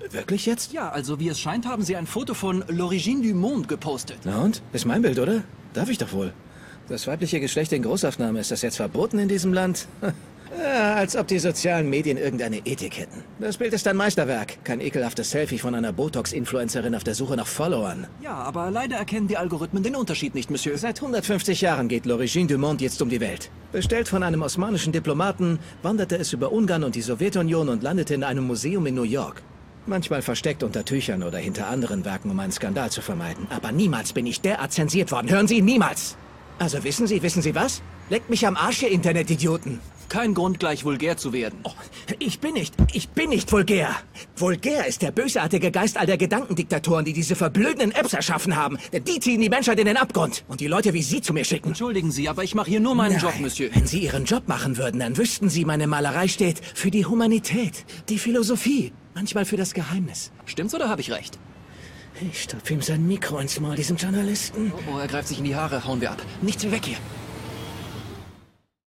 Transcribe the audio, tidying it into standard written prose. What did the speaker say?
Wirklich jetzt? Ja, also wie es scheint, haben sie ein Foto von L'Origine du Monde gepostet. Na und? Ist mein Bild, oder? Darf ich doch wohl. Das weibliche Geschlecht in Großaufnahme, ist das jetzt verboten in diesem Land? Ja, als ob die sozialen Medien irgendeine Ethik hätten. Das Bild ist ein Meisterwerk. Kein ekelhaftes Selfie von einer Botox-Influencerin auf der Suche nach Followern. Ja, aber leider erkennen die Algorithmen den Unterschied nicht, Monsieur. Seit 150 Jahren geht L'Origine du Monde jetzt um die Welt. Bestellt von einem osmanischen Diplomaten, wanderte es über Ungarn und die Sowjetunion und landete in einem Museum in New York. Manchmal versteckt unter Tüchern oder hinter anderen Werken, um einen Skandal zu vermeiden. Aber niemals bin ich derart zensiert worden. Hören Sie, niemals! Also wissen Sie was? Leckt mich am Arsch, ihr Internetidioten. Kein Grund, gleich vulgär zu werden. Oh, ich bin nicht vulgär. Vulgär ist der bösartige Geist all der Gedankendiktatoren, die diese verblödenden Apps erschaffen haben. Denn die ziehen die Menschheit in den Abgrund. Und die Leute wie Sie zu mir schicken. Entschuldigen Sie, aber ich mache hier nur meinen Nein, Job, Monsieur. Wenn Sie Ihren Job machen würden, dann wüssten Sie, meine Malerei steht für die Humanität, die Philosophie, manchmal für das Geheimnis. Stimmt's oder habe ich recht? Ich stopfe ihm sein Mikro ins Maul, diesem Journalisten. Oh, er greift sich in die Haare. Hauen wir ab. Nichts wie weg hier.